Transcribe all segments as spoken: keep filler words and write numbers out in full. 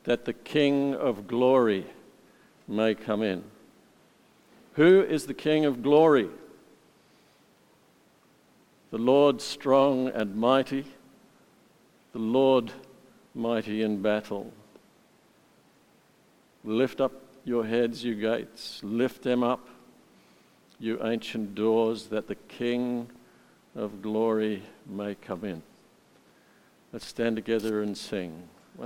that the King of glory may come in. Who is the King of glory? The Lord strong and mighty, the Lord mighty in battle. Lift up your heads, you gates, lift them up, you ancient doors, that the King of glory may come in. Let's stand together and sing. One.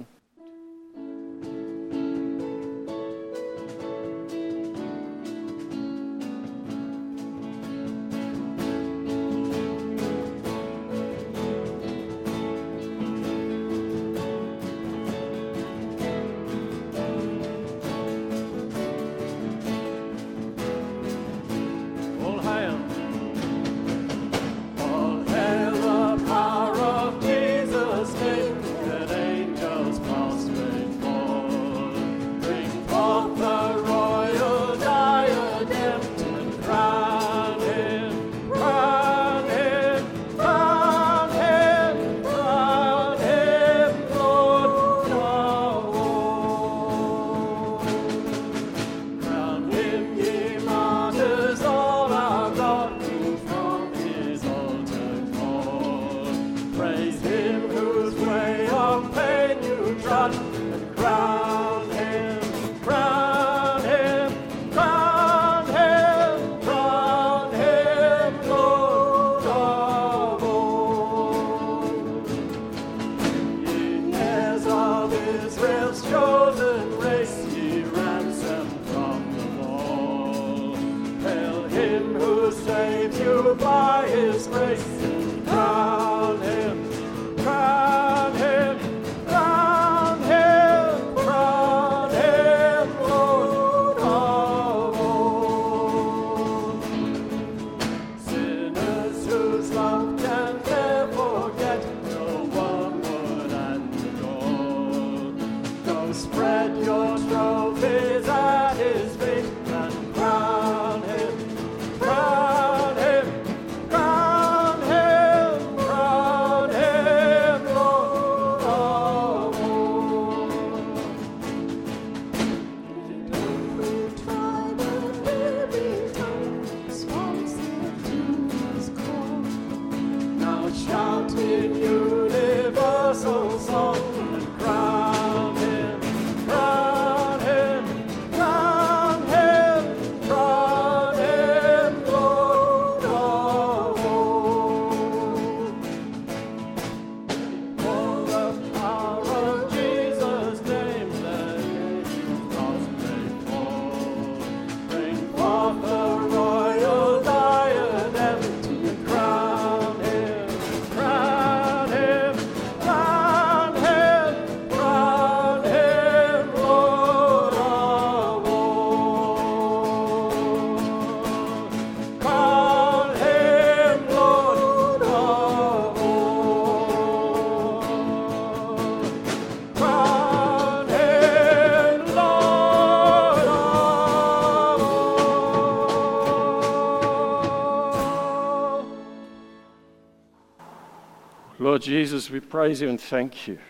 Lord Jesus, we praise you and thank you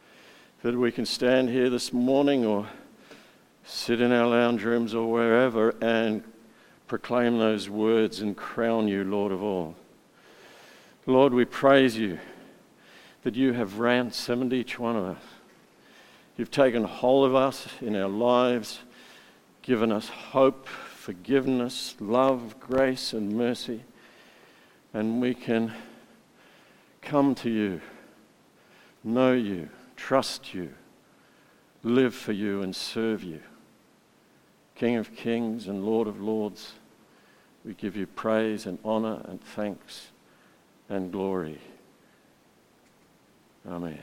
that we can stand here this morning or sit in our lounge rooms or wherever and proclaim those words and crown you Lord of all. Lord, we praise you that you have ransomed each one of us. You've taken hold of us in our lives, given us hope, forgiveness, love, grace, and mercy, and we can come to you, know you, trust you, live for you and serve you. King of kings and Lord of lords, we give you praise and honor and thanks and glory. Amen.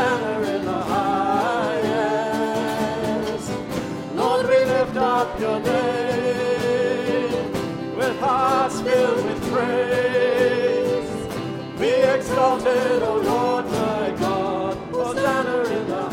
Your with hearts filled with praise. Be exalted, O Lord my God, Hosanna in the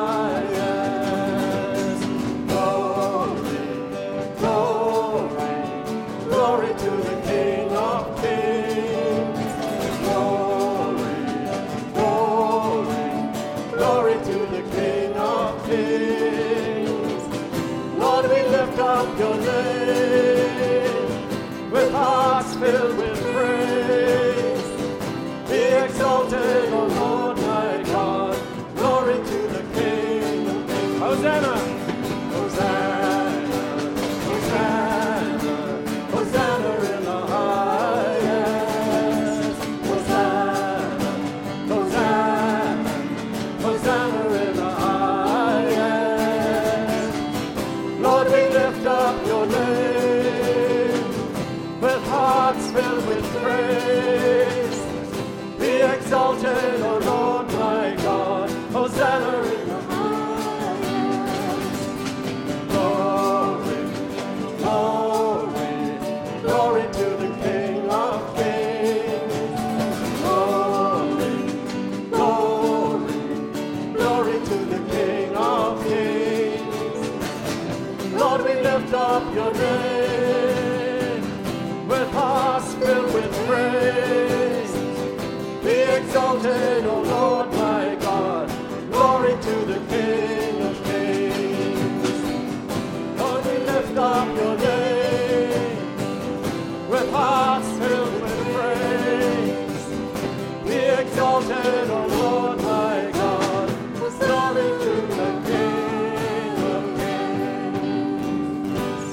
highest. Glory, glory, glory to the King of Kings. Glory, glory, glory to the King of Kings. Lord, we lift up your name with hearts filled with praise. Be exalted, O Lord my God. Glory to the King of Kings. Hosanna! Hosanna! Hosanna! Hosanna in the highest. Hosanna! Hosanna! Hosanna in the highest. Lord, we lift up your name with hearts filled with praise. Be exalted, O Lord my God, Hosanna in the highest. Glory, glory, glory to the King of Kings. Glory, glory, glory to the King of Kings. Lord, we lift up your name with hearts filled with praise. Be exalted, O Lord my God. Glory to the King of Kings. Lord, we lift up your name with hearts filled with praise. Be exalted, O Lord my God. Glory to the King of Kings.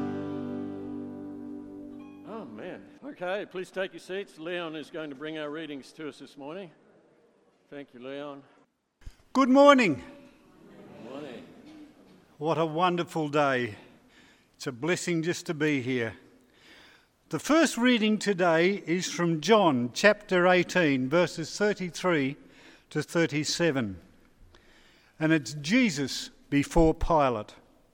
Oh, man. Okay, please take your seats. Leon is going to bring our readings to us this morning. Thank you, Leon. Good morning. Good morning. What a wonderful day. It's a blessing just to be here. The first reading today is from John chapter eighteen, verses thirty-three to thirty-seven. And it's Jesus before Pilate.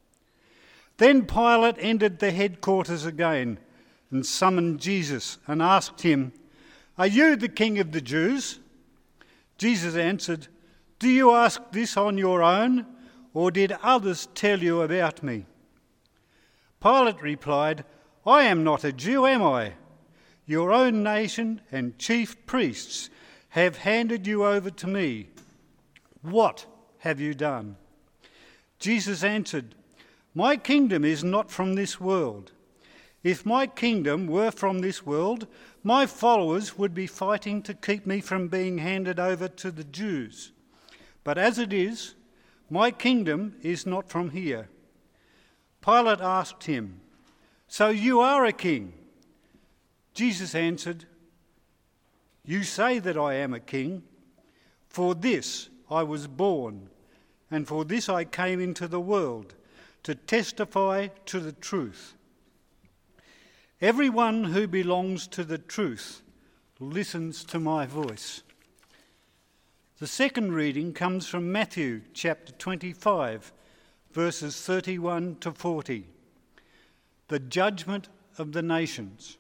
Then Pilate entered the headquarters again and summoned Jesus and asked him, "Are you the King of the Jews?" Jesus answered, "Do you ask this on your own, or did others tell you about me?" Pilate replied, "I am not a Jew, am I? Your own nation and chief priests have handed you over to me. What have you done?" Jesus answered, "My kingdom is not from this world. If my kingdom were from this world, my followers would be fighting to keep me from being handed over to the Jews. But as it is, my kingdom is not from here." Pilate asked him, "So you are a king?" Jesus answered, "You say that I am a king. For this I was born, and for this I came into the world, to testify to the truth. Everyone who belongs to the truth listens to my voice." The second reading comes from Matthew chapter twenty-five, verses thirty-one to forty. The judgment of the nations.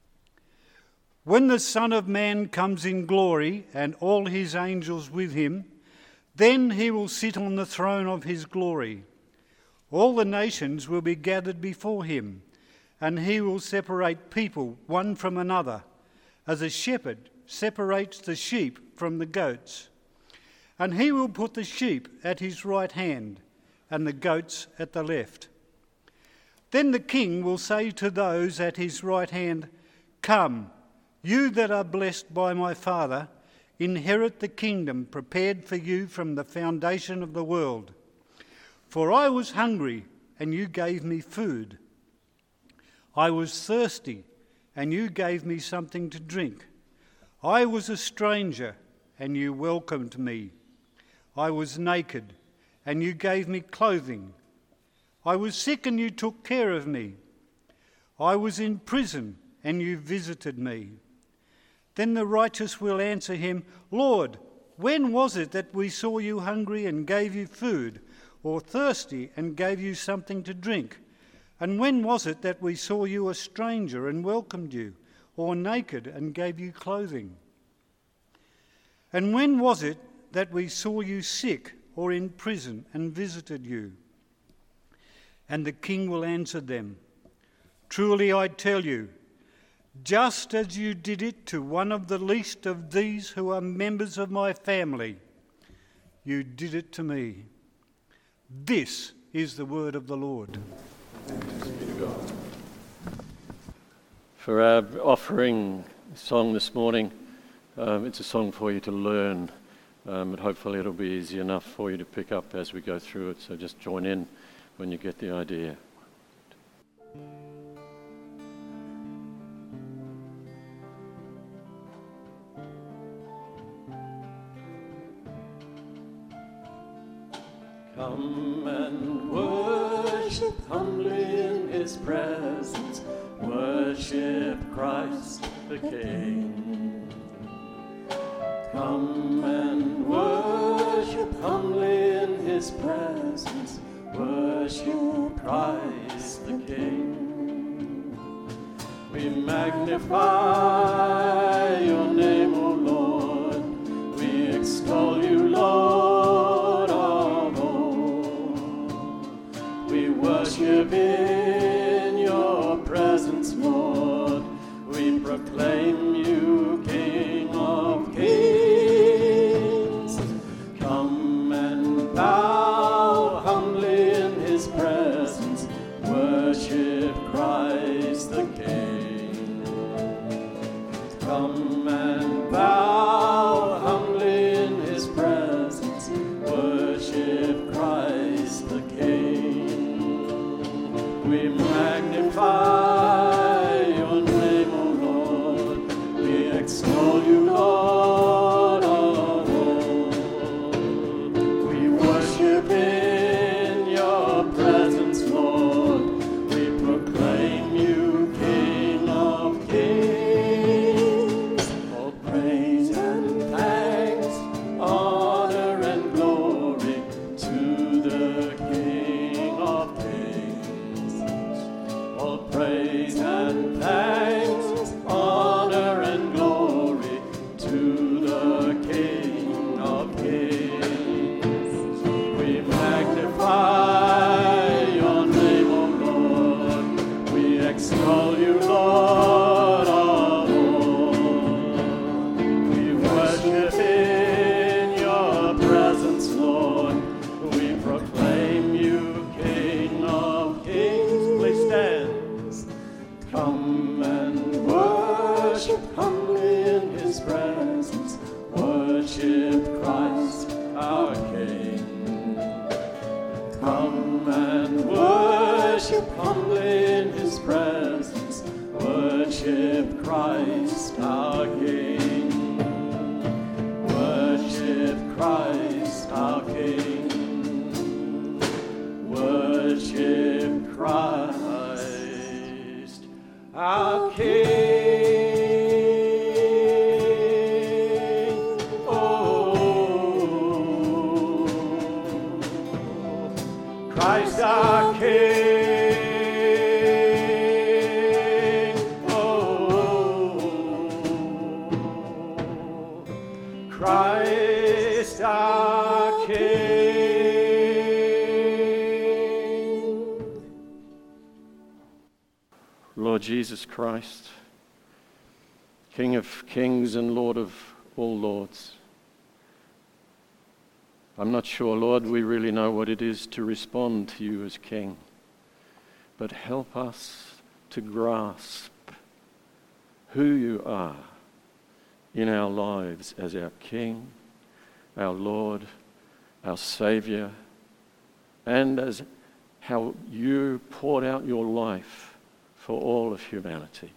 When the Son of Man comes in glory and all his angels with him, then he will sit on the throne of his glory. All the nations will be gathered before him, and he will separate people one from another, as a shepherd separates the sheep from the goats. And he will put the sheep at his right hand, and the goats at the left. Then the king will say to those at his right hand, "Come, you that are blessed by my Father, inherit the kingdom prepared for you from the foundation of the world. For I was hungry, and you gave me food. I was thirsty, and you gave me something to drink. I was a stranger, and you welcomed me. I was naked, and you gave me clothing. I was sick, and you took care of me. I was in prison, and you visited me." Then the righteous will answer him, "Lord, when was it that we saw you hungry and gave you food, or thirsty and gave you something to drink? And when was it that we saw you a stranger and welcomed you, or naked and gave you clothing? And when was it that we saw you sick or in prison and visited you?" And the king will answer them, "Truly I tell you, just as you did it to one of the least of these who are members of my family, you did it to me." This is the word of the Lord. Thanks be to God. For our offering song this morning, um, it's a song for you to learn, um, and hopefully it'll be easy enough for you to pick up as we go through it, so just join in when you get the idea. Come and worship humbly in his presence, worship Christ the King. Come and worship humbly in his presence, worship Christ the King. We magnify your name, O Lord, we extol you, Lord of all. We worship in your presence, Lord, we proclaim you King of kings. Come and bow humbly in his presence, worship Christ the King. Come and bow humbly in his presence, worship Christ the King. We magnify your name, O Lord, we extol you, Lord of all. We worship in your presence, Lord, we proclaim you King of kings. All praise and thanks, honor and glory to the King of kings. All praise and thanks, honor and glory to the King of kings. We magnify your name, O Lord, we extol you, Lord of all. We worship in your presence, Lord, we proclaim you King of kings. Please stand. Come and worship humbly in his presence, worship Christ our King. Come and worship humbly in his presence, worship Christ our King. Worship Christ our King. Worship Christ our King. Oh, Christ our King. Oh, Christ our King. Lord Jesus Christ, King of kings and Lord of all lords, I'm not sure, Lord, we really know what it is to respond to you as King, but help us to grasp who you are in our lives as our King, our Lord, our Saviour, and as how you poured out your life for all of humanity,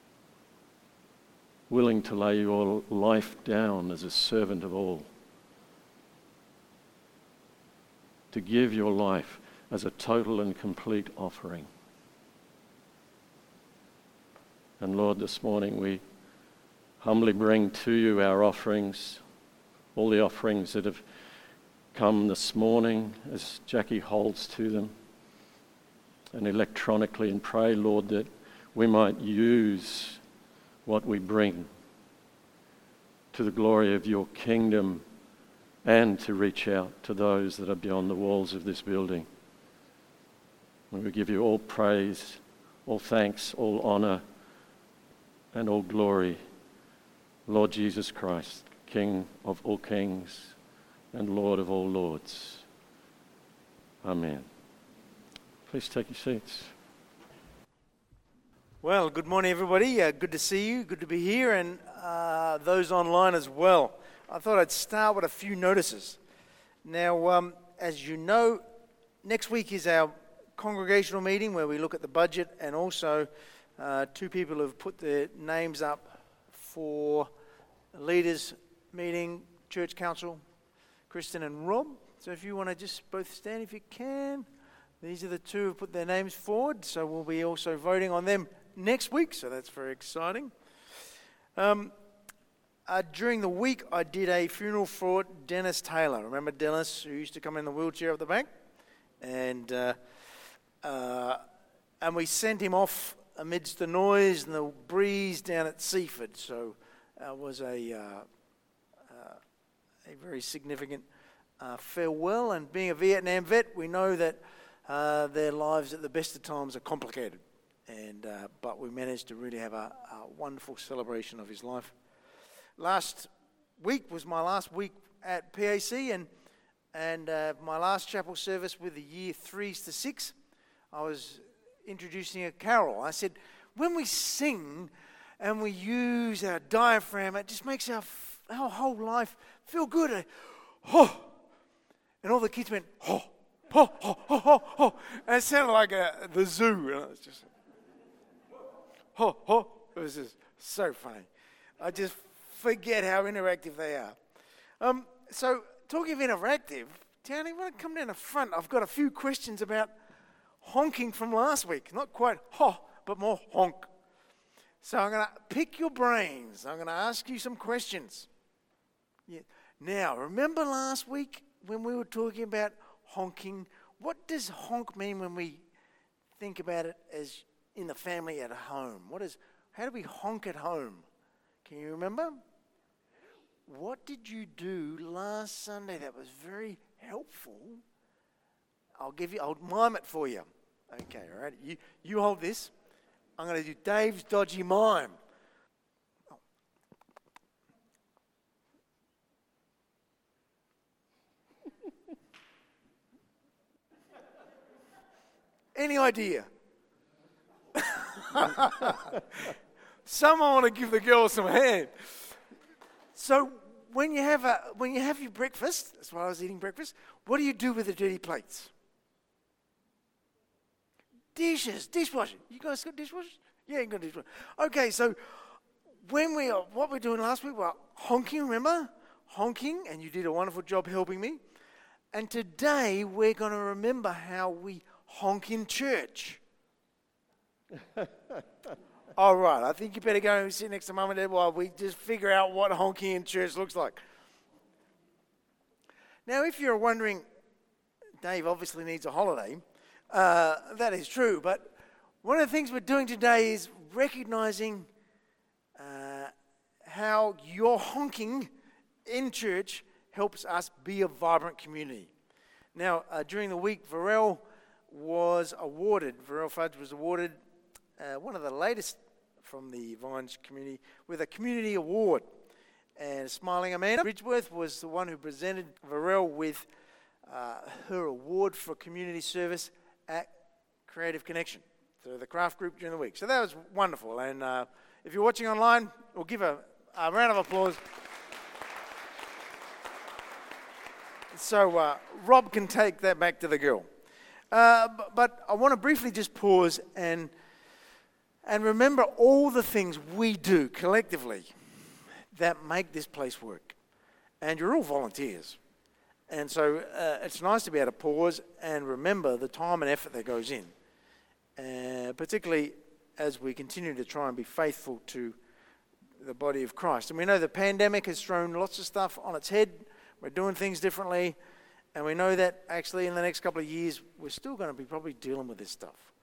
willing to lay your life down as a servant of all, to give your life as a total and complete offering. And Lord, this morning we humbly bring to you our offerings, all the offerings that have come this morning as Jackie holds to them. and electronically, and pray, Lord, that we might use what we bring to the glory of your kingdom and to reach out to those that are beyond the walls of this building. And we give you all praise, all thanks, all honor, and all glory, Lord Jesus Christ, King of all kings and Lord of all lords. Amen. Please take your seats. Well, good morning, everybody. Uh, good to see you. Good to be here, and uh, those online as well. I thought I'd start with a few notices. Now, um, as you know, next week is our congregational meeting where we look at the budget, and also uh, two people have put their names up for a leaders meeting, church council, Kristen and Rob. So if you want to just both stand if you can. These are the two who have put their names forward, so we'll be also voting on them next week, so that's very exciting. Um, uh, during the week, I did a funeral for Dennis Taylor. Remember Dennis, who used to come in the wheelchair at the back? And uh, uh, and we sent him off amidst the noise and the breeze down at Seaford, so it was a, uh, uh, a very significant uh, farewell. And being a Vietnam vet, we know that Uh, their lives at the best of times are complicated, and uh, but we managed to really have a, a wonderful celebration of his life. Last week was my last week at P A C, and and uh, my last chapel service with the year threes to six. I was introducing a carol. I said, when we sing and we use our diaphragm, it just makes our our whole life feel good. Oh, and all the kids went, oh. Ho, ho, ho, ho, ho. And it sounded like a, the zoo. And it was just, ho, ho. It was just so funny. I just forget how interactive they are. Um, so, talking of interactive, Townie, want to come down the front? I've got a few questions about honking from last week. Not quite ho, but more honk. So, I'm going to pick your brains. I'm going to ask you some questions. Yeah. Now, remember last week when we were talking about honking? What does honk mean when we think about it as in the family at home? What is? How do we honk at home? Can you remember? What did you do last Sunday that was very helpful? I'll give you. I'll mime it for you. Okay, all right. You you hold this. I'm going to do Dave's dodgy mime. Any idea? Someone want to give the girl some hand. So when you have a when you have your breakfast, that's why I was eating breakfast. What do you do with the dirty plates? Dishes, dishwasher. You guys got dishwashers? Yeah, you got dishwasher. Okay, so when we are, what we're doing last week, we were honking. Remember, honking, and you did a wonderful job helping me. And today we're going to remember how we honk in church. All right, I think you better go and sit next to Mum and Dad while we just figure out what honking in church looks like. Now, if you're wondering, Dave obviously needs a holiday. Uh, that is true, but one of the things we're doing today is recognizing uh, how your honking in church helps us be a vibrant community. Now, uh, during the week, Varel was awarded, Varel Fudge was awarded uh, one of the latest from the Vines community with a community award. And Smiling Amanda Bridgeworth was the one who presented Varel with uh, her award for community service at Creative Connection, so the craft group during the week. So that was wonderful. And uh, if you're watching online, we'll give a, a round of applause. So uh, Rob can take that back to the girl. Uh, but, but I want to briefly just pause and and remember all the things we do collectively that make this place work. And you're all volunteers. And so uh, it's nice to be able to pause and remember the time and effort that goes in, uh, particularly as we continue to try and be faithful to the body of Christ. And we know the pandemic has thrown lots of stuff on its head. We're doing things differently. And we know that actually in the next couple of years, we're still going to be probably dealing with this stuff.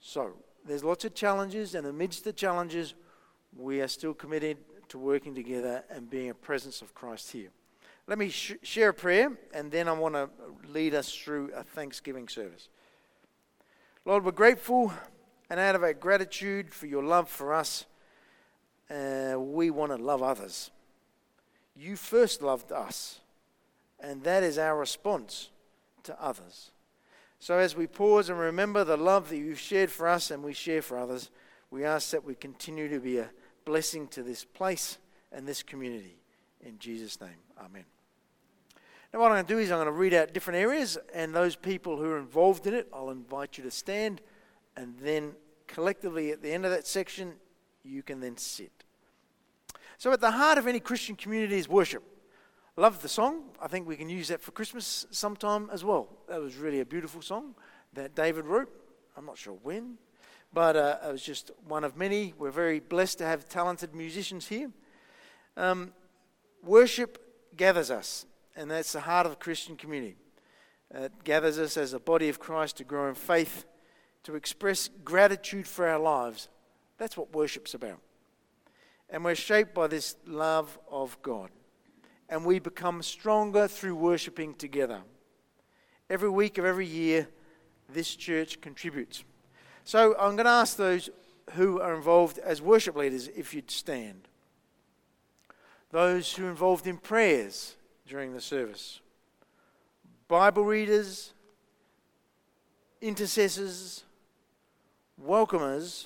So, there's lots of challenges, and amidst the challenges, we are still committed to working together and being a presence of Christ here. Let me sh- share a prayer, and then I want to lead us through a Thanksgiving service. Lord, we're grateful, and out of our gratitude for your love for us, uh, we want to love others. You first loved us, and that is our response to others. So as we pause and remember the love that you've shared for us and we share for others, we ask that we continue to be a blessing to this place and this community. In Jesus' name, amen. Now what I'm going to do is I'm going to read out different areas, and those people who are involved in it, I'll invite you to stand, and then collectively at the end of that section, you can then sit. So at the heart of any Christian community is worship. Love the song. I think we can use that for Christmas sometime as well. That was really a beautiful song that David wrote. I'm not sure when, but uh, it was just one of many. We're very blessed to have talented musicians here. Um, worship gathers us, and that's the heart of the Christian community. It gathers us as a body of Christ to grow in faith, to express gratitude for our lives. That's what worship's about. And we're shaped by this love of God. And we become stronger through worshiping together. Every week of every year, this church contributes. So I'm going to ask those who are involved as worship leaders if you'd stand. Those who are involved in prayers during the service. Bible readers, intercessors, welcomers,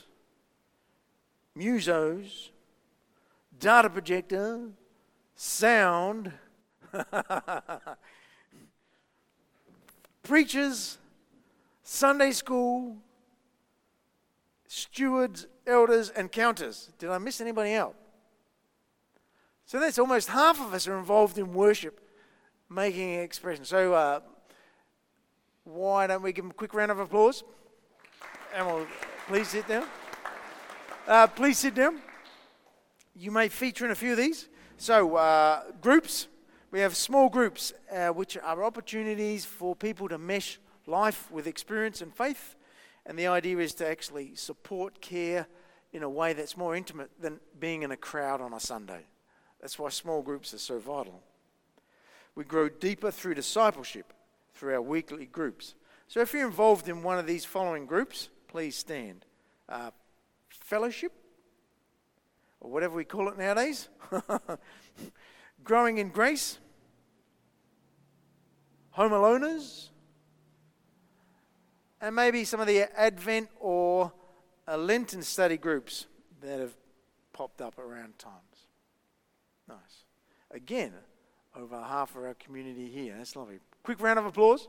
musos, data projector, sound, preachers, Sunday school, stewards, elders, and counters. Did I miss anybody out? So that's almost half of us are involved in worship, making an expression. So uh, why don't we give them a quick round of applause? And we'll please sit down. Uh, please sit down. You may feature in a few of these. So, uh, groups. We have small groups, uh, which are opportunities for people to mesh life with experience and faith. And the idea is to actually support care in a way that's more intimate than being in a crowd on a Sunday. That's why small groups are so vital. We grow deeper through discipleship, through our weekly groups. So if you're involved in one of these following groups, please stand. Uh, fellowship, or whatever we call it nowadays. Growing in grace. Home aloners. And maybe some of the Advent or uh, Lenten study groups that have popped up around times. Nice. Again, over half of our community here. That's lovely. Quick round of applause.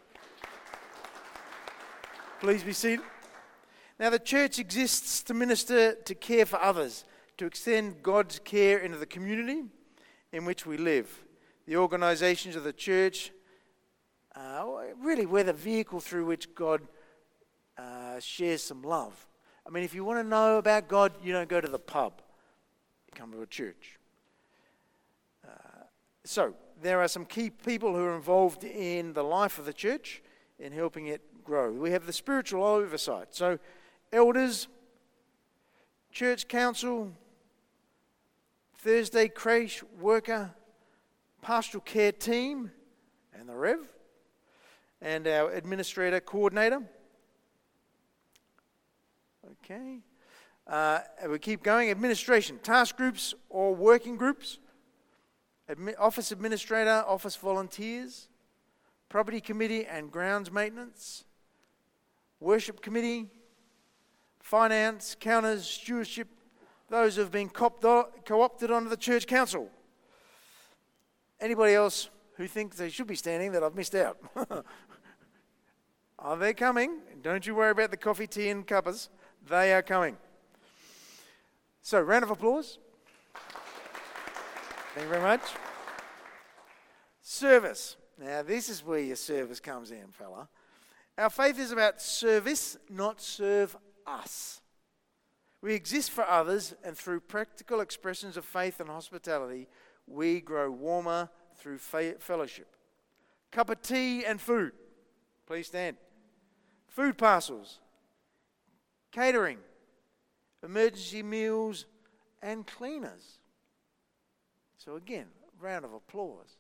Please be seated. Now, the church exists to minister, to care for others, to extend God's care into the community in which we live. The organizations of the church, uh, really, we're the vehicle through which God uh, shares some love. I mean, if you want to know about God, you don't go to the pub. You come to a church. Uh, so, there are some key people who are involved in the life of the church in helping it grow. We have the spiritual oversight. So, elders, church council, Thursday creche worker, pastoral care team, and the Rev, and our administrator coordinator. Okay. Uh, we keep going. Administration, task groups or working groups, Admi- office administrator, office volunteers, property committee and grounds maintenance, worship committee, finance, counters, stewardship, those who have been co-opted onto the church council. Anybody else who thinks they should be standing that I've missed out? Are they coming? Don't you worry about the coffee, tea, and cuppers. They are coming. So, round of applause. Thank you very much. Service. Now, this is where your service comes in, fella. Our faith is about service, not serve us. We exist for others, and through practical expressions of faith and hospitality, we grow warmer through fa- fellowship. Cup of tea and food. Please stand. Food parcels. catering, emergency meals, and cleaners. So again, round of applause.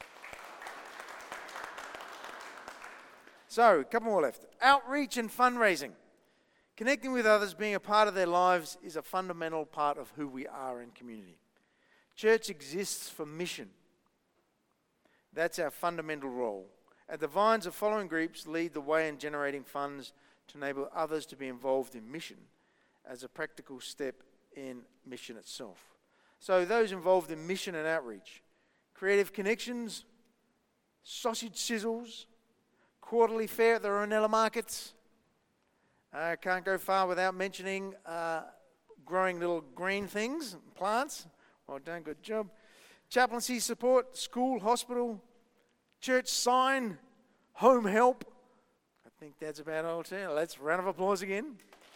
So, a couple more left. Outreach and fundraising. Connecting with others, being a part of their lives is a fundamental part of who we are in community. Church exists for mission. That's our fundamental role. At the Vines, the following groups lead the way in generating funds to enable others to be involved in mission as a practical step in mission itself. So those involved in mission and outreach: Creative Connections, Sausage Sizzles, Quarterly Fair at the Ronella Markets. I uh, can't go far without mentioning uh, growing little green things, plants. Well done, good job. Chaplaincy support, school, hospital, church sign, home help. I think that's about all. Too. Let's round of applause again.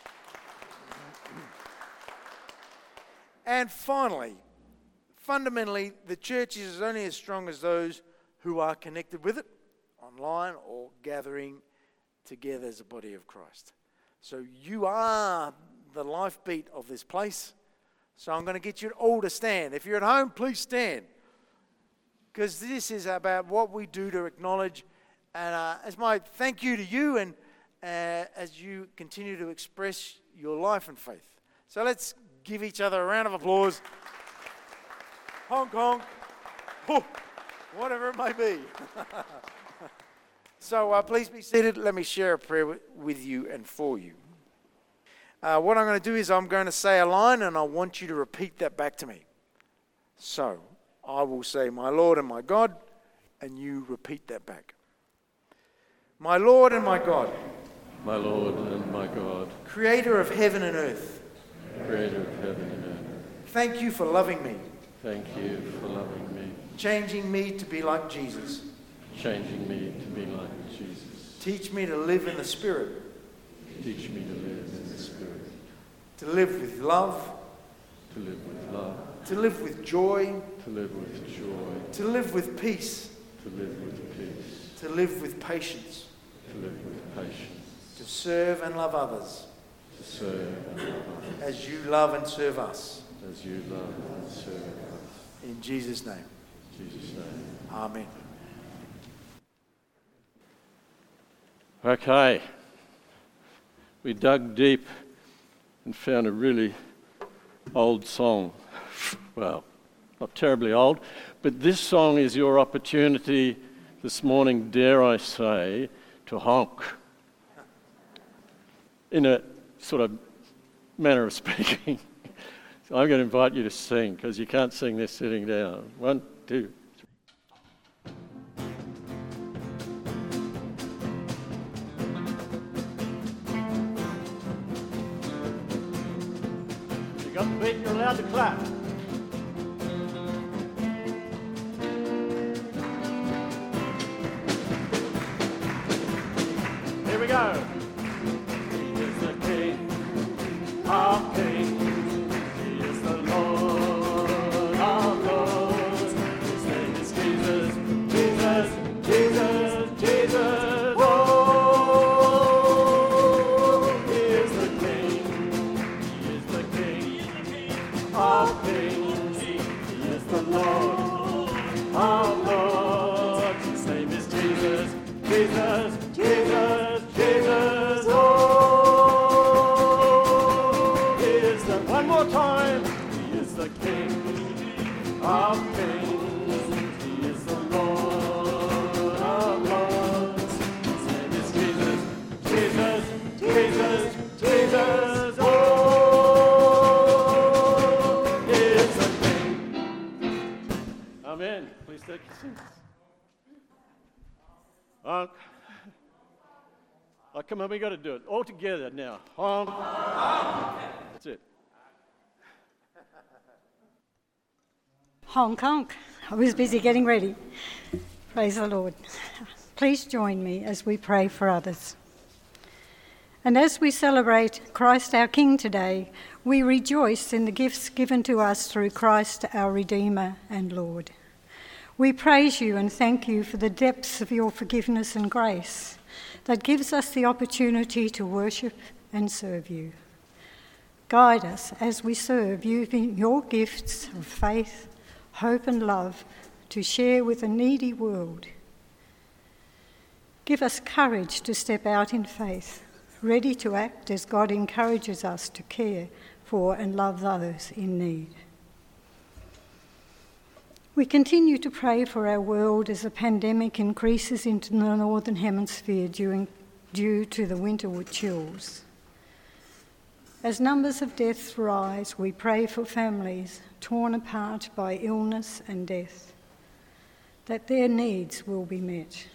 And finally, fundamentally, the church is only as strong as those who are connected with it, online or gathering together as a body of Christ. So you are the lifebeat of this place. So I'm going to get you all to stand. If you're at home, please stand. Because this is about what we do to acknowledge, and uh, as my thank you to you, and uh, as you continue to express your life and faith. So let's give each other a round of applause. Honk, honk. Oh, whatever it may be. So uh, please be seated. Let me share a prayer w- with you and for you. Uh, what I'm going to do is I'm going to say a line, and I want you to repeat that back to me. So I will say, my Lord and my God, and you repeat that back. My Lord and my God. My Lord and my God. Creator of heaven and earth. Creator of heaven and earth. Thank you for loving me. Thank you for loving me. Changing me to be like Jesus. Changing me to be like Jesus. Teach me to live in the Spirit. Teach me to live in the Spirit. To live with love. To live with love. To live with joy. To live with joy. To live with peace. To live with peace. To live with patience. To live with patience. To serve and love others. To serve and love others. As you love and serve us. As you love and serve us. In Jesus' name. In Jesus' name. Amen. Okay. We dug deep and found a really old song. Well, not terribly old, but this song is your opportunity this morning, dare I say, to honk. In a sort of manner of speaking. So I'm going to invite you to sing, because you can't sing this sitting down. One, two, got the beat, you're allowed to clap. Here we go. He is the King of Kings. He is the Lord of Lords. His name is Jesus, Jesus, Jesus, Jesus. Oh, he is the King. He is the King of Kings. He is the Lord of Lords. His name is Jesus, Jesus, Jesus, Jesus. Oh, he is the, one more time. He is the King of Kings. He is the Lord of Lords. His name is Jesus, Jesus, Jesus, Jesus. Oh, Amen. Please take your seats. Honk. Oh, come on, we got to do it all together now. Honk. That's it. Honk, honk. I was busy getting ready. Praise the Lord. Please join me as we pray for others. And as we celebrate Christ our King today, we rejoice in the gifts given to us through Christ our Redeemer and Lord. We praise you and thank you for the depths of your forgiveness and grace that gives us the opportunity to worship and serve you. Guide us as we serve, using your gifts of faith, hope and love to share with a needy world. Give us courage to step out in faith, ready to act as God encourages us to care for and love those in need. We continue to pray for our world as the pandemic increases into the Northern Hemisphere during, due to the winter chills. As numbers of deaths rise, we pray for families torn apart by illness and death, that their needs will be met.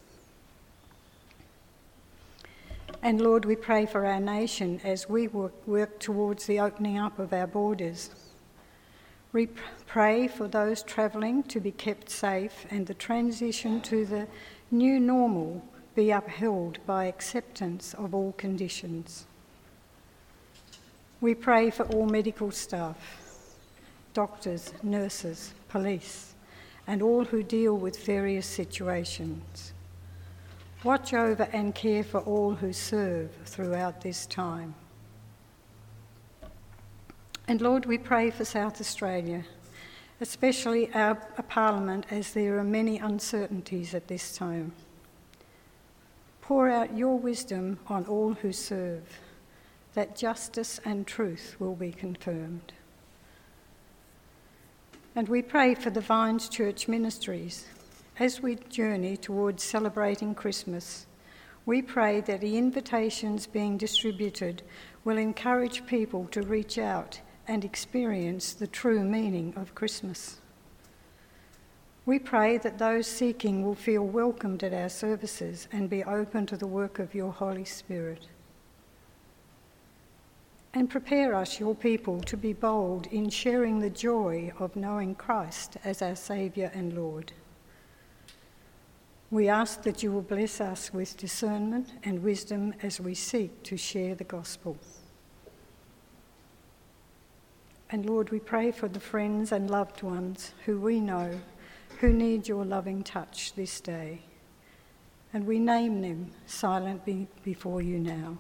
And Lord, we pray for our nation as we work, work towards the opening up of our borders. We pray for those travelling to be kept safe and the transition to the new normal be upheld by acceptance of all conditions. We pray for all medical staff, doctors, nurses, police, and all who deal with various situations. Watch over and care for all who serve throughout this time. And Lord, we pray for South Australia, especially our Parliament, as there are many uncertainties at this time. Pour out your wisdom on all who serve, that justice and truth will be confirmed. And we pray for the Vines Church Ministries. As we journey towards celebrating Christmas, we pray that the invitations being distributed will encourage people to reach out and experience the true meaning of Christmas. We pray that those seeking will feel welcomed at our services and be open to the work of your Holy Spirit. And prepare us, your people, to be bold in sharing the joy of knowing Christ as our Saviour and Lord. We ask that you will bless us with discernment and wisdom as we seek to share the gospel. And Lord, we pray for the friends and loved ones who we know who need your loving touch this day. And we name them silently before you now.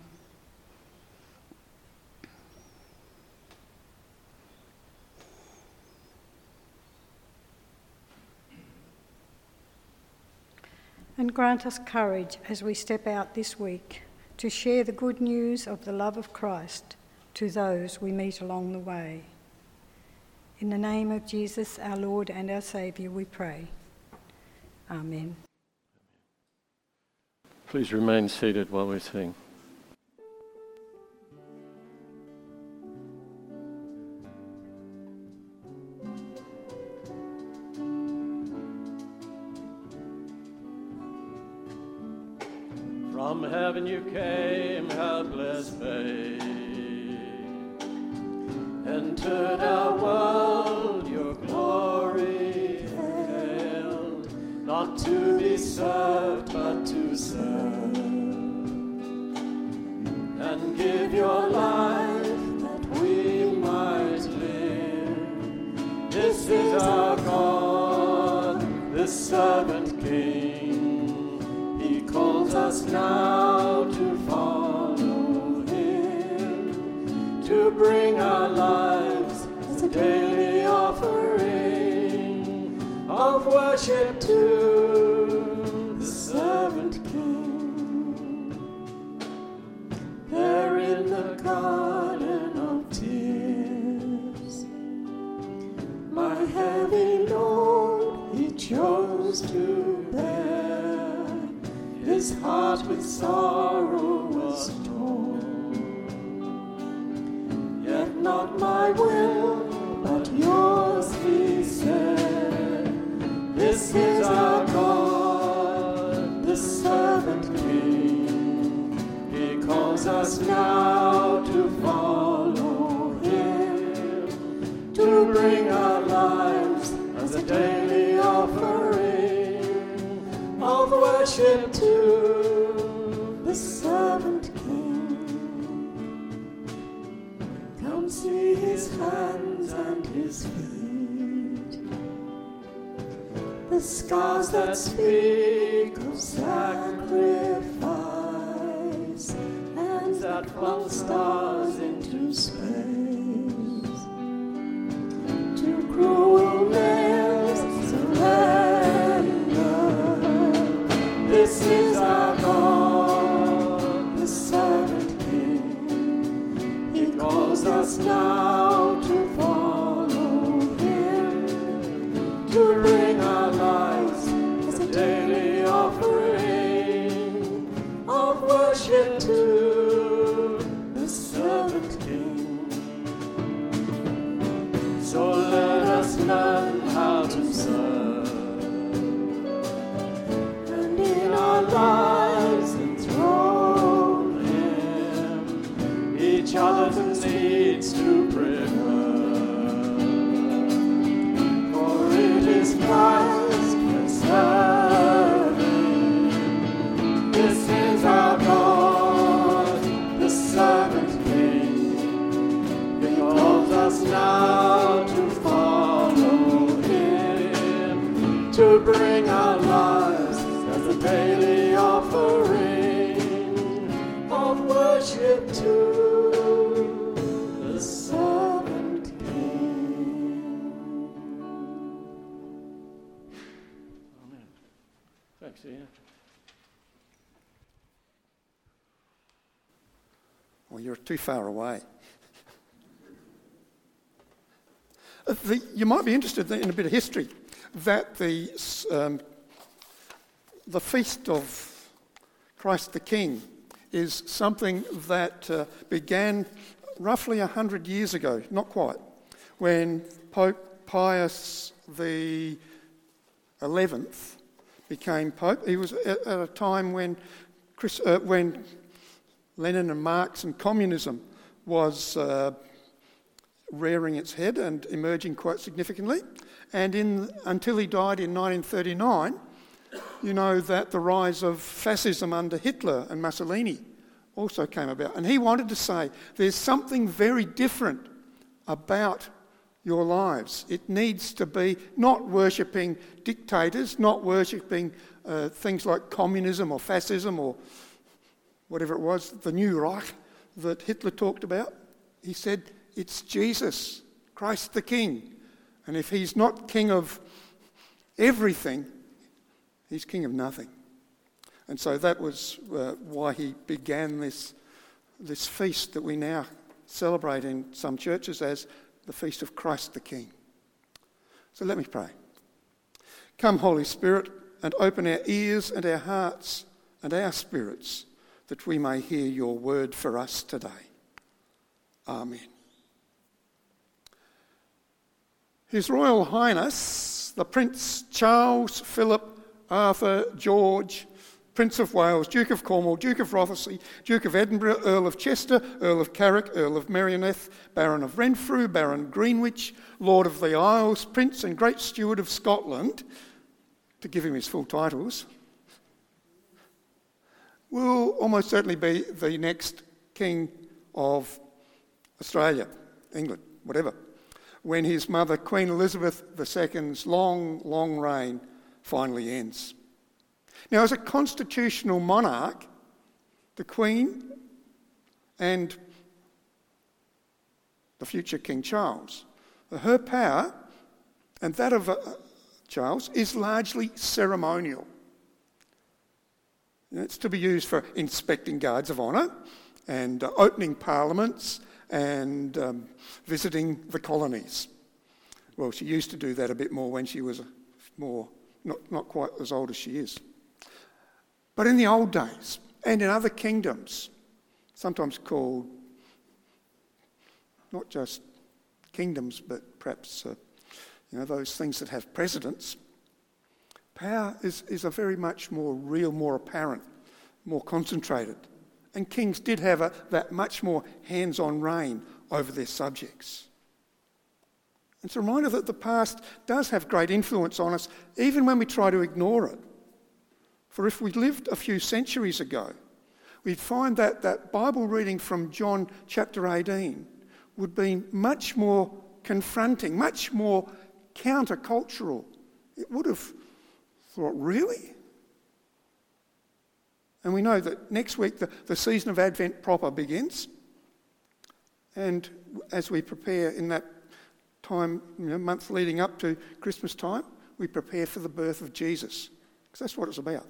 And grant us courage as we step out this week to share the good news of the love of Christ to those we meet along the way. In the name of Jesus, our Lord and our Saviour, we pray. Amen. Please remain seated while we sing. From heaven you came, helpless babe, entered our world, your glory hailed, not to be served, but to serve, and give your life that we might live. This is our God, this servant King. He calls us now to follow him, to bring our lives as a daily offering of worship to the servant King. There in the garden of tears, my heavy Lord, he chose to bear. His heart with sorrow was torn. Yet not my will, but yours, he said. This is our God, the servant King. He calls us now to follow him, to bring our lives as a daily offering of worship to the servant King. Come see his hands and his feet, the scars that speak of sacrifice, and that flung stars into space, to cruel nails surrender. This is our God, the servant King. He calls us now to follow Him, to bring our lives as a daily offering of worship to the servant King. So let us learn how to serve, and in our lives enthrone Him, each other's needs to prefer. For it is Christ preserving. This is our God, the servant King. He calls us now to follow Him, to bring our lives as a daily offering of worship to the servant King. Amen. Thanks, Ian. Well, you're too far away. Uh, the, you might be interested in a bit of history, that the, um, the Feast of Christ the King is something that uh, began roughly one hundred years ago, not quite, when Pope Pius the eleventh became Pope. He was at, at a time when, Chris, uh, when Lenin and Marx and communism was uh, rearing its head and emerging quite significantly. And in, until he died in nineteen thirty-nine, you know that the rise of fascism under Hitler and Mussolini also came about. And he wanted to say, there's something very different about your lives. It needs to be not worshipping dictators, not worshipping uh, things like communism or fascism or whatever it was, the new Reich that Hitler talked about. He said, it's Jesus, Christ the King. And if he's not king of everything, he's king of nothing. And so that was uh, why he began this, this feast that we now celebrate in some churches as the Feast of Christ the King. So let me pray. Come, Holy Spirit, and open our ears and our hearts and our spirits that we may hear your word for us today. Amen. His Royal Highness, the Prince Charles Philip Arthur George, Prince of Wales, Duke of Cornwall, Duke of Rothesay, Duke of Edinburgh, Earl of Chester, Earl of Carrick, Earl of Merioneth, Baron of Renfrew, Baron Greenwich, Lord of the Isles, Prince and Great Steward of Scotland, to give him his full titles, will almost certainly be the next King of Australia, England, whatever, when his mother, Queen Elizabeth the Second's long, long reign finally ends. Now, as a constitutional monarch, the Queen and the future King Charles, her power and that of uh, Charles is largely ceremonial. It's to be used for inspecting guards of honour and uh, opening parliaments and um, visiting the colonies. Well, she used to do that a bit more when she was more, not, not quite as old as she is. But in the old days and in other kingdoms, sometimes called not just kingdoms, but perhaps uh, you know those things that have presidents, power is, is a very much more real, more apparent, more concentrated. And kings did have a, that much more hands-on reign over their subjects. It's a reminder that the past does have great influence on us, even when we try to ignore it. For if we lived a few centuries ago, we'd find that that Bible reading from John chapter eighteen would be much more confronting, much more countercultural. It would have thought, really? And we know that next week the, the season of Advent proper begins. And as we prepare in that time, you know, month leading up to Christmas time, we prepare for the birth of Jesus. Because that's what it's about.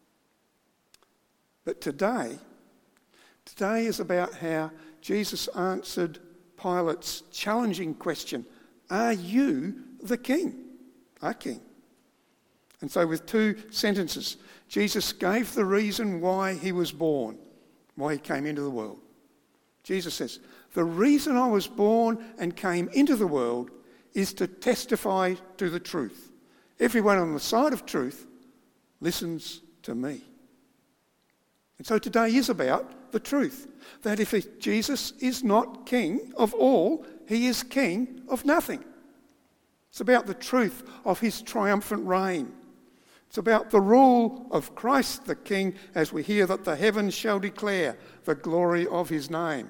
But today, today is about how Jesus answered Pilate's challenging question, are you the king? Our king. And so with two sentences, Jesus gave the reason why he was born, why he came into the world. Jesus says, the reason I was born and came into the world is to testify to the truth. Everyone on the side of truth listens to me. And so today is about the truth, that if Jesus is not king of all, he is king of nothing. It's about the truth of his triumphant reign. It's about the rule of Christ the King, as we hear that the heavens shall declare the glory of his name.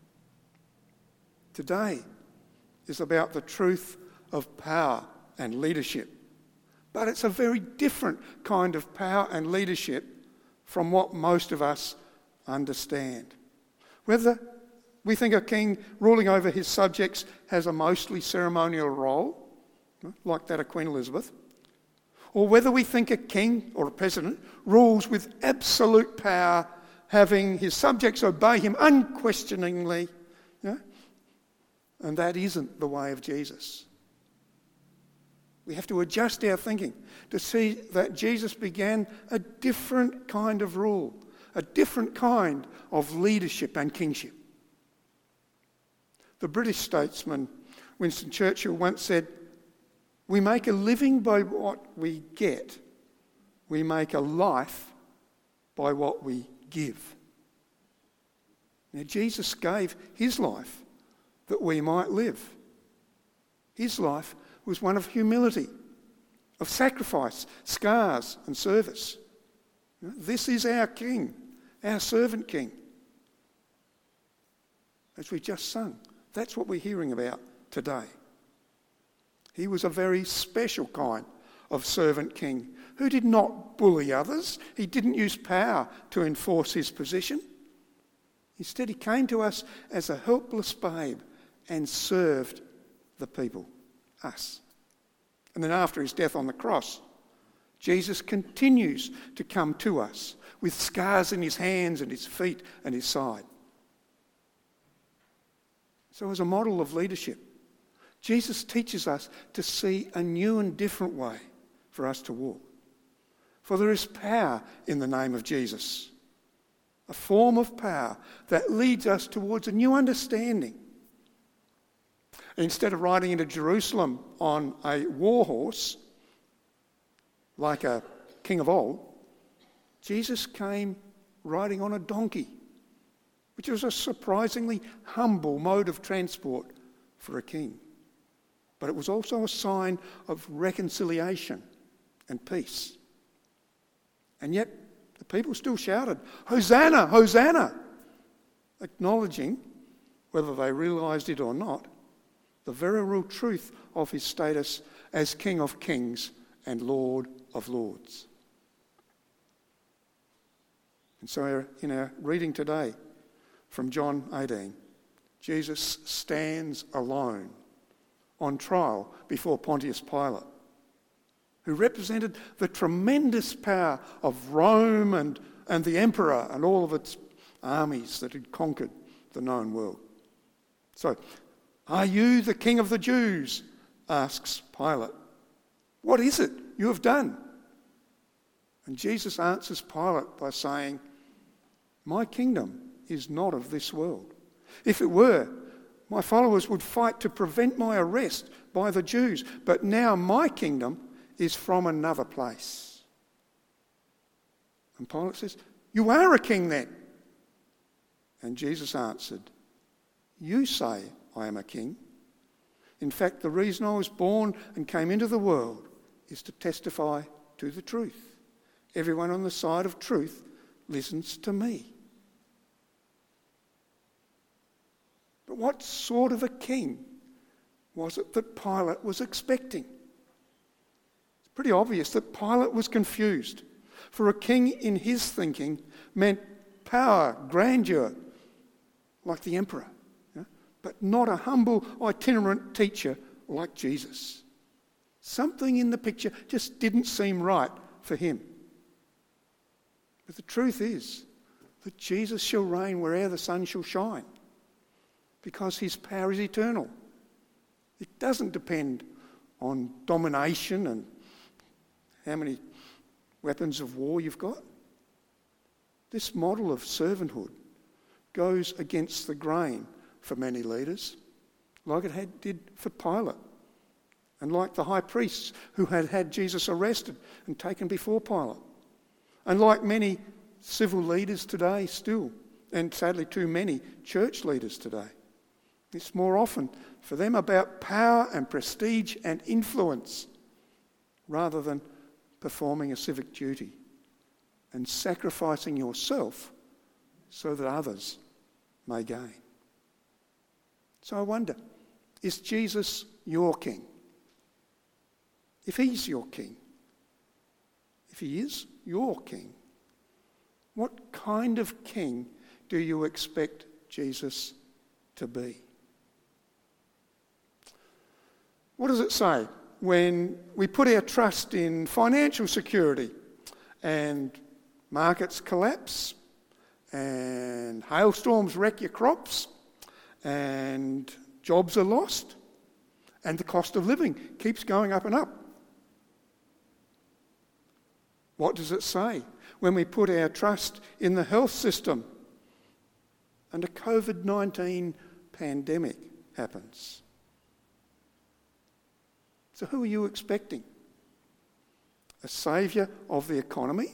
Today is about the truth of power and leadership. But it's a very different kind of power and leadership from what most of us understand. Whether we think a king ruling over his subjects has a mostly ceremonial role, like that of Queen Elizabeth, or whether we think a king or a president rules with absolute power, having his subjects obey him unquestioningly, you know, and that isn't the way of Jesus. We have to adjust our thinking to see that Jesus began a different kind of rule, a different kind of leadership and kingship. The British statesman Winston Churchill once said, "We make a living by what we get. We make a life by what we give." Now, Jesus gave his life that we might live. His life was one of humility, of sacrifice, scars and service. This is our King, our servant King. As we just sung, that's what we're hearing about today. He was a very special kind of servant king who did not bully others. He didn't use power to enforce his position. Instead, he came to us as a helpless babe and served the people, us. And then after his death on the cross, Jesus continues to come to us with scars in his hands and his feet and his side. So as a model of leadership, Jesus teaches us to see a new and different way for us to walk. For there is power in the name of Jesus, a form of power that leads us towards a new understanding. Instead of riding into Jerusalem on a war horse, like a king of old, Jesus came riding on a donkey, which was a surprisingly humble mode of transport for a king. But it was also a sign of reconciliation and peace. And yet the people still shouted, "Hosanna, Hosanna!" acknowledging, whether they realised it or not, the very real truth of his status as King of Kings and Lord of Lords. And so in our reading today from John eighteen, Jesus stands alone on trial before Pontius Pilate, who represented the tremendous power of Rome and, and the emperor and all of its armies that had conquered the known world. So, "Are you the King of the Jews?" asks Pilate. "What is it you have done?" And Jesus answers Pilate by saying, "My kingdom is not of this world. If it were, my followers would fight to prevent my arrest by the Jews, but now my kingdom is from another place." And Pilate says, "You are a king then." And Jesus answered, "You say I am a king. In fact, the reason I was born and came into the world is to testify to the truth. Everyone on the side of truth listens to me." But what sort of a king was it that Pilate was expecting? It's pretty obvious that Pilate was confused. For a king in his thinking meant power, grandeur, like the emperor, yeah? But not a humble, itinerant teacher like Jesus. Something in the picture just didn't seem right for him. But the truth is that Jesus shall reign where'er the sun shall shine, because his power is eternal. It doesn't depend on domination and how many weapons of war you've got. This model of servanthood goes against the grain for many leaders, like it had, did for Pilate, and like the high priests who had had Jesus arrested and taken before Pilate, and like many civil leaders today still, and sadly too many church leaders today. It's more often for them about power and prestige and influence rather than performing a civic duty and sacrificing yourself so that others may gain. So I wonder, is Jesus your king? If he's your king, if he is your king, what kind of king do you expect Jesus to be? What does it say when we put our trust in financial security and markets collapse and hailstorms wreck your crops and jobs are lost and the cost of living keeps going up and up? What does it say when we put our trust in the health system and a covid nineteen pandemic happens? So who are you expecting? A saviour of the economy?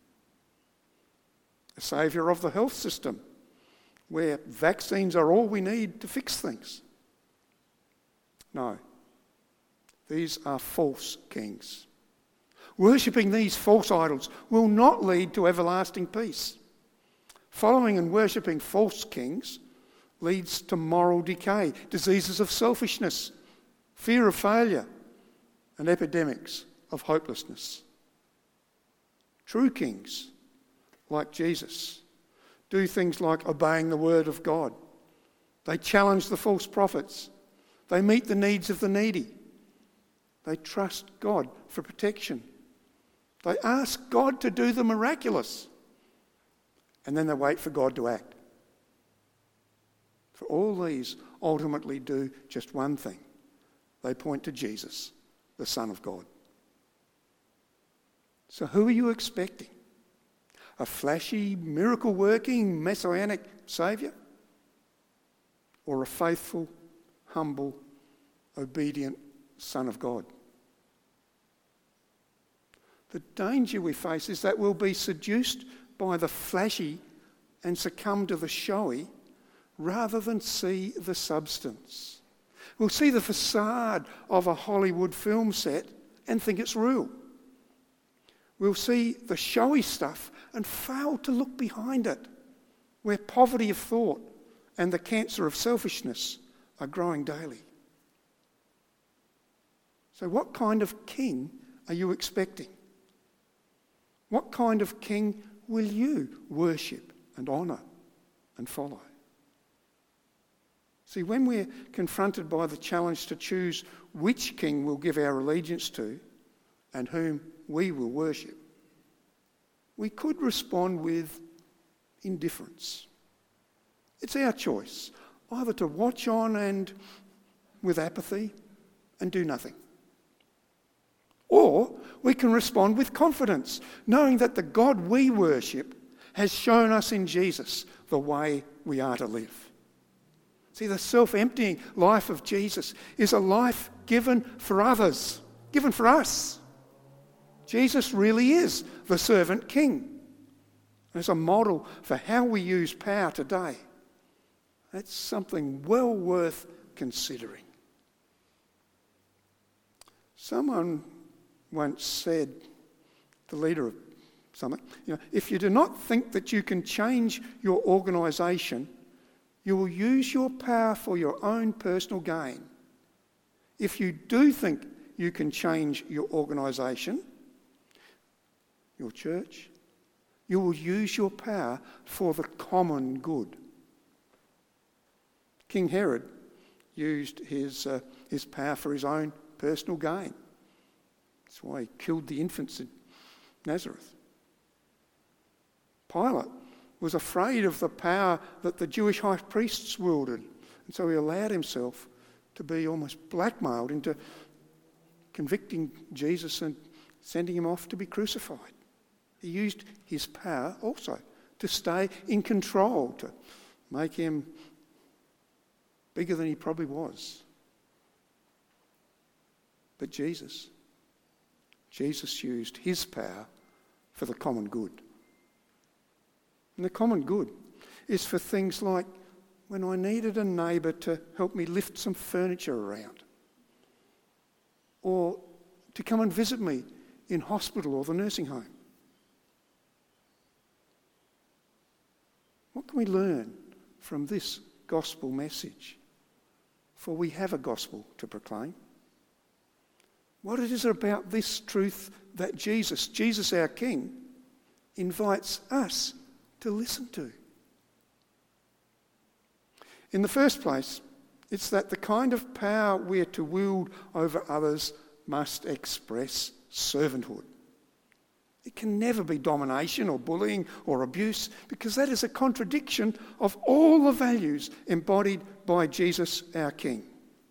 A saviour of the health system, where vaccines are all we need to fix things? No. These are false kings. Worshipping these false idols will not lead to everlasting peace. Following and worshipping false kings leads to moral decay, diseases of selfishness, fear of failure, and epidemics of hopelessness. True kings, like Jesus, do things like obeying the word of God. They challenge the false prophets. They meet the needs of the needy. They trust God for protection. They ask God to do the miraculous. And then they wait for God to act. For all these ultimately do just one thing. They point to Jesus, the Son of God. So who are you expecting? A flashy, miracle-working, messianic saviour? Or a faithful, humble, obedient Son of God? The danger we face is that we'll be seduced by the flashy and succumb to the showy rather than see the substance. We'll see the facade of a Hollywood film set and think it's real. We'll see the showy stuff and fail to look behind it, where poverty of thought and the cancer of selfishness are growing daily. So what kind of king are you expecting? What kind of king will you worship and honour and follow? See, when we're confronted by the challenge to choose which king we'll give our allegiance to and whom we will worship, we could respond with indifference. It's our choice, either to watch on and with apathy and do nothing. Or we can respond with confidence, knowing that the God we worship has shown us in Jesus the way we are to live. See, the self-emptying life of Jesus is a life given for others, given for us. Jesus really is the servant king. As a model for how we use power today. That's something well worth considering. Someone once said, the leader of something, you know, if you do not think that you can change your organisation, you will use your power for your own personal gain. If you do think you can change your organisation, your church. You will use your power for the common good. King Herod used his, uh, his power for his own personal gain. That's why he killed the infants in Nazareth. Pilate was afraid of the power that the Jewish high priests wielded, and so he allowed himself to be almost blackmailed into convicting Jesus and sending him off to be crucified. He used his power also to stay in control, to make him bigger than he probably was. But Jesus, Jesus used his power for the common good. And the common good is for things like when I needed a neighbour to help me lift some furniture around, or to come and visit me in hospital or the nursing home. What can we learn from this gospel message? For we have a gospel to proclaim. What it is about this truth that Jesus, Jesus our King, invites us to listen to. In the first place, it's that the kind of power we're to wield over others must express servanthood. It can never be domination or bullying or abuse, because that is a contradiction of all the values embodied by Jesus our King.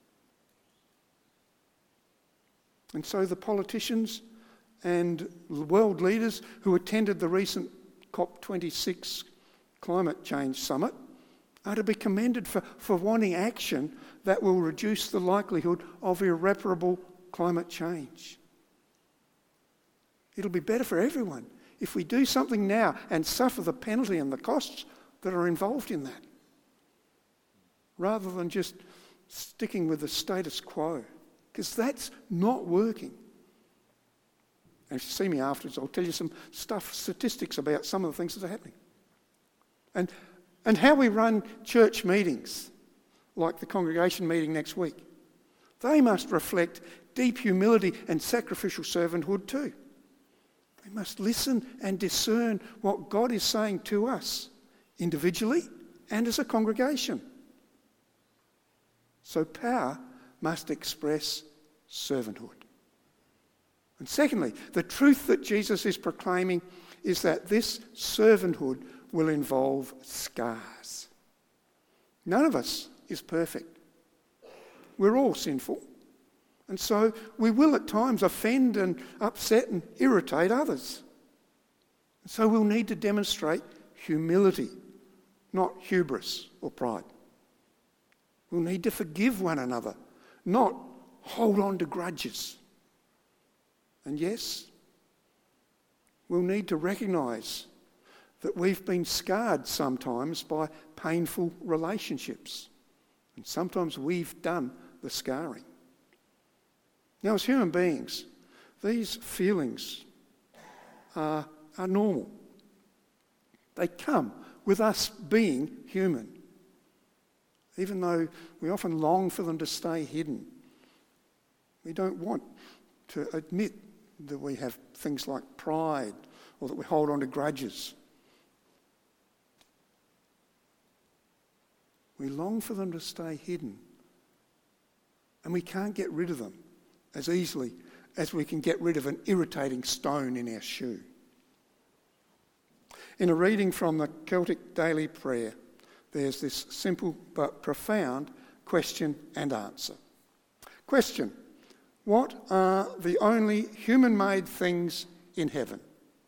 And so the politicians and world leaders who attended the recent COP twenty-six climate change summit are to be commended for, for wanting action that will reduce the likelihood of irreparable climate change. It'll be better for everyone if we do something now and suffer the penalty and the costs that are involved in that, rather than just sticking with the status quo, because that's not working. And if you see me afterwards, I'll tell you some stuff, statistics about some of the things that are happening. And, and how we run church meetings, like the congregation meeting next week, they must reflect deep humility and sacrificial servanthood too. We must listen and discern what God is saying to us, individually and as a congregation. So power must express servanthood. And secondly, the truth that Jesus is proclaiming is that this servanthood will involve scars. None of us is perfect. We're all sinful. And so we will at times offend and upset and irritate others. So we'll need to demonstrate humility, not hubris or pride. We'll need to forgive one another, not hold on to grudges. And yes, we'll need to recognise that we've been scarred sometimes by painful relationships. And sometimes we've done the scarring. Now, as human beings, these feelings are, are normal. They come with us being human, even though we often long for them to stay hidden. We don't want to admit that we have things like pride or that we hold on to grudges. We long for them to stay hidden, and we can't get rid of them as easily as we can get rid of an irritating stone in our shoe. In a reading from the Celtic Daily Prayer, there's this simple but profound question and answer. Question: what are the only human-made things in heaven?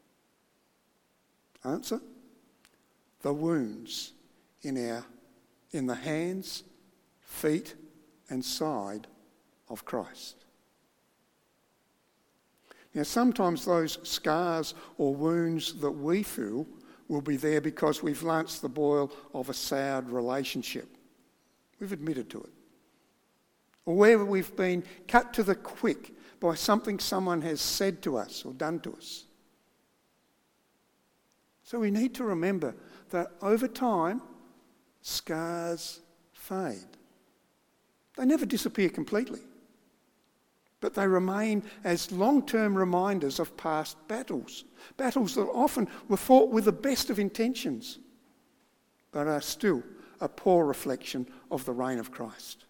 Answer: the wounds in our in the hands, feet, and side of Christ. Now, sometimes those scars or wounds that we feel will be there because we've lanced the boil of a soured relationship. We've admitted to it. Or where we've been cut to the quick by something someone has said to us or done to us. So we need to remember that over time, scars fade. They never disappear completely. but they remain as long-term reminders of past battles, battles that often were fought with the best of intentions, but are still a poor reflection of the reign of Christ.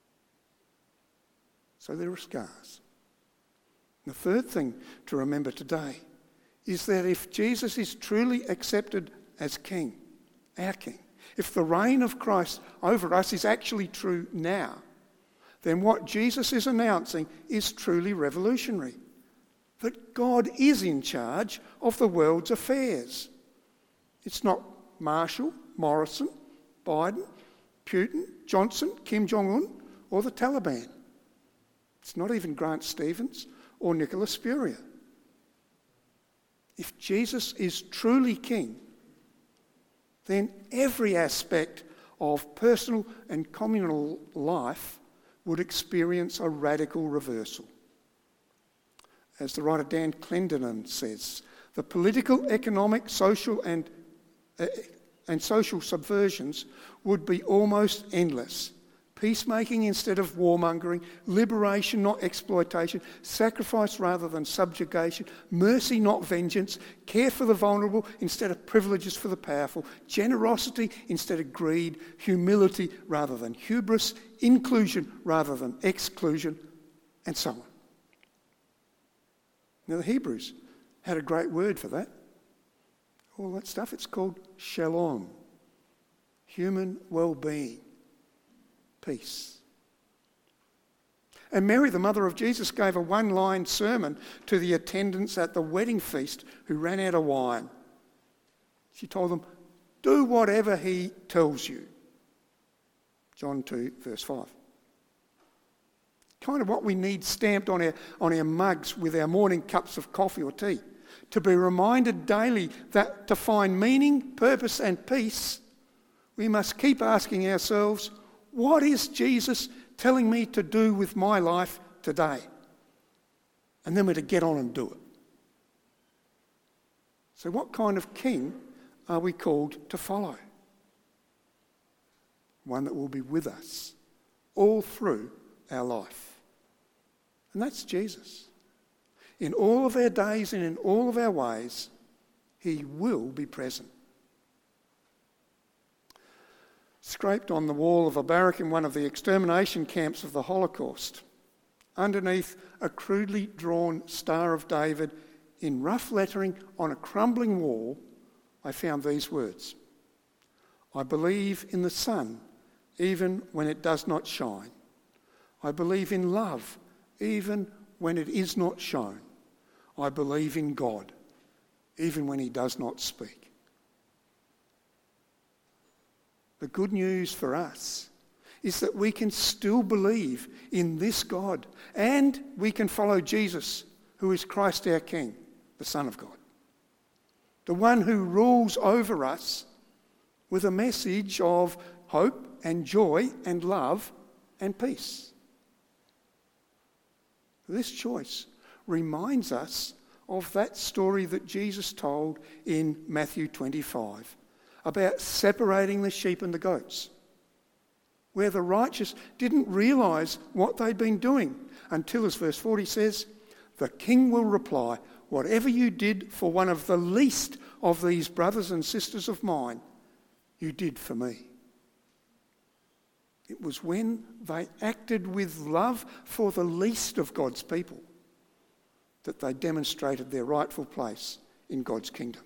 So there are scars. The third thing to remember today is that if Jesus is truly accepted as King, our King, if the reign of Christ over us is actually true now, then what Jesus is announcing is truly revolutionary. That God is in charge of the world's affairs. It's not Marshall, Morrison, Biden, Putin, Johnson, Kim Jong-un, or the Taliban. It's not even Grant Stevens or Nicola Spuria. If Jesus is truly King, then every aspect of personal and communal life would experience a radical reversal. As the writer Dan Clendenin says, the political, economic, social and, uh, and social subversions would be almost endless. Peacemaking instead of warmongering, liberation not exploitation, sacrifice rather than subjugation, mercy not vengeance, care for the vulnerable instead of privileges for the powerful, generosity instead of greed, humility rather than hubris, inclusion rather than exclusion, and so on. Now the Hebrews had a great word for that. All that stuff, it's called shalom, human well-being. Peace. And Mary, the mother of Jesus, gave a one-line sermon to the attendants at the wedding feast who ran out of wine. She told them, do whatever he tells you. John two, verse five. Kind of what we need stamped on our, on our mugs with our morning cups of coffee or tea. To be reminded daily that to find meaning, purpose and peace, we must keep asking ourselves, what is Jesus telling me to do with my life today? And then we're to get on and do it. So what kind of king are we called to follow? One that will be with us all through our life. And that's Jesus. In all of our days and in all of our ways, he will be present. Scraped on the wall of a barrack in one of the extermination camps of the Holocaust, underneath a crudely drawn Star of David in rough lettering on a crumbling wall, I found these words: I believe in the sun even when it does not shine. I believe in love even when it is not shown. I believe in God even when he does not speak. The good news for us is that we can still believe in this God and we can follow Jesus, who is Christ our King, the Son of God, the one who rules over us with a message of hope and joy and love and peace. This choice reminds us of that story that Jesus told in Matthew twenty-five. About separating the sheep and the goats, where the righteous didn't realise what they'd been doing until, as verse forty says, the king will reply, whatever you did for one of the least of these brothers and sisters of mine, you did for me. It was when they acted with love for the least of God's people that they demonstrated their rightful place in God's kingdom.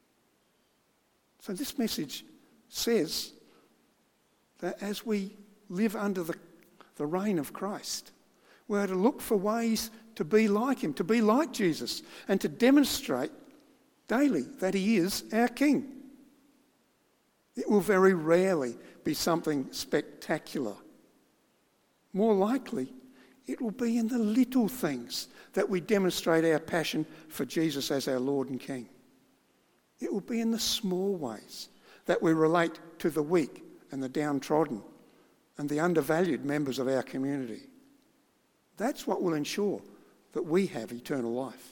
So this message says that as we live under the, the reign of Christ, we're to look for ways to be like him, to be like Jesus, and to demonstrate daily that he is our King. It will very rarely be something spectacular. More likely, it will be in the little things that we demonstrate our passion for Jesus as our Lord and King. It will be in the small ways that we relate to the weak and the downtrodden and the undervalued members of our community. That's what will ensure that we have eternal life.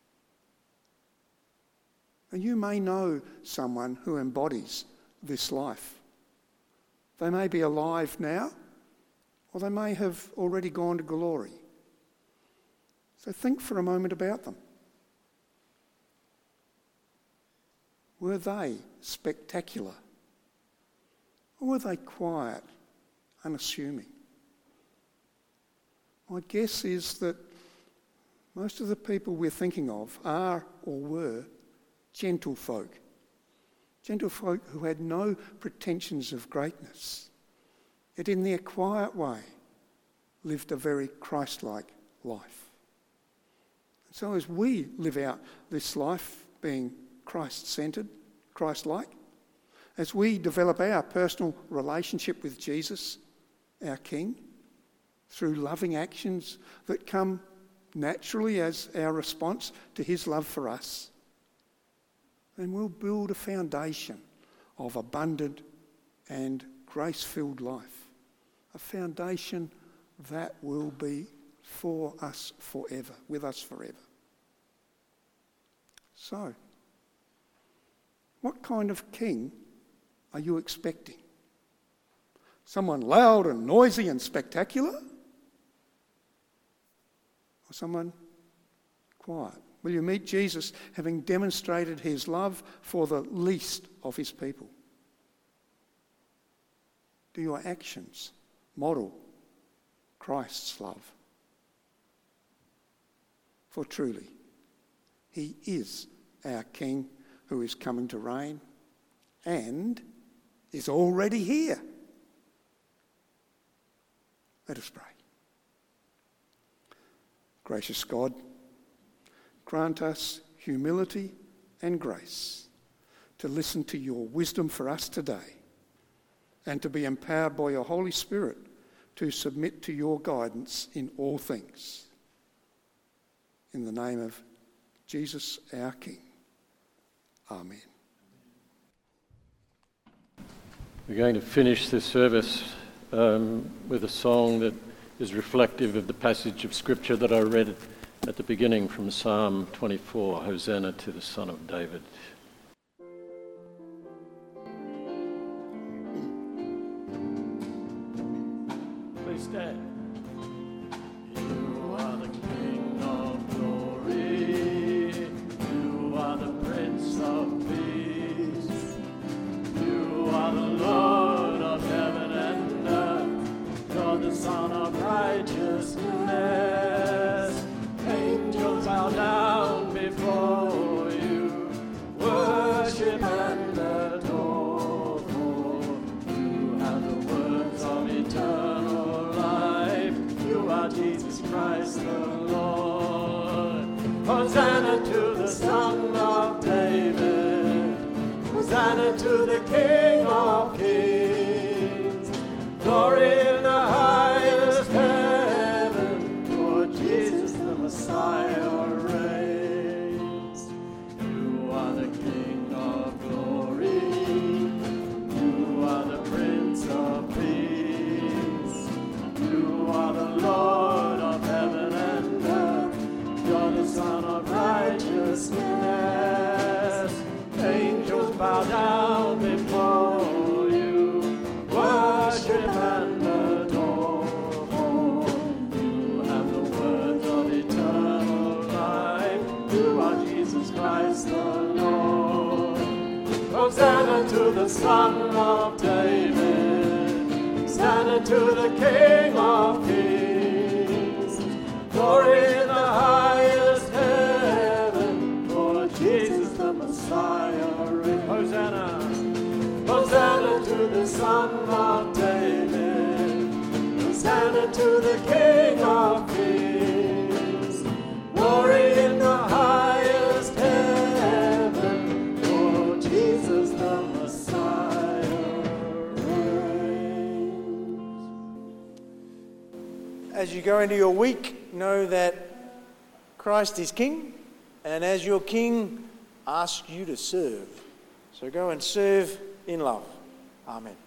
And you may know someone who embodies this life. They may be alive now, or they may have already gone to glory. So think for a moment about them. Were they spectacular? Or were they quiet, unassuming? My guess is that most of the people we're thinking of are or were gentle folk. Gentle folk who had no pretensions of greatness, yet in their quiet way lived a very Christ-like life. And so as we live out this life being Christ-centred, Christ-like, as we develop our personal relationship with Jesus, our King, through loving actions that come naturally as our response to his love for us, then we'll build a foundation of abundant and grace-filled life, a foundation that will be for us forever, with us forever. So, what kind of king are you expecting? Someone loud and noisy and spectacular? Or someone quiet? Will you meet Jesus having demonstrated his love for the least of his people? Do your actions model Christ's love? For truly, he is our King who is coming to reign and is already here. Let us pray. Gracious God, grant us humility and grace to listen to your wisdom for us today and to be empowered by your Holy Spirit to submit to your guidance in all things. In the name of Jesus, our King. Amen. We're going to finish this service um, with a song that is reflective of the passage of Scripture that I read at the beginning from Psalm twenty-four, Hosanna to the Son of David. Please stand. You are the King of glory. You are the Prince of peace. You are the Lord of heaven and earth. You're the Son of righteousness. Angels bow down before you, worship and adore. For you have the words of eternal life. You are Jesus Christ the Lord. Hosanna to the Son of David. Hosanna to the King of kings. Glory in the highest heaven. For Jesus the Messiah reigns. You are the King of glory. You are the Prince of peace. You are the Lord of heaven and earth. You're the Son of righteousness. Angels bow down before you, worship and adore. You have the words of eternal life. You are Jesus Christ the Lord. Hosanna to the Son of David. Hosanna to the King of kings. Glory in the highest heaven. For Jesus the Messiah reigns. Hosanna. Hosanna to the Son of David. Hosanna to the King of kings. Glory in the highest heaven. For Jesus the Messiah reigns. As you go into your week, know that Christ is King, and as your King, asks you to serve. So go and serve in love. Amen.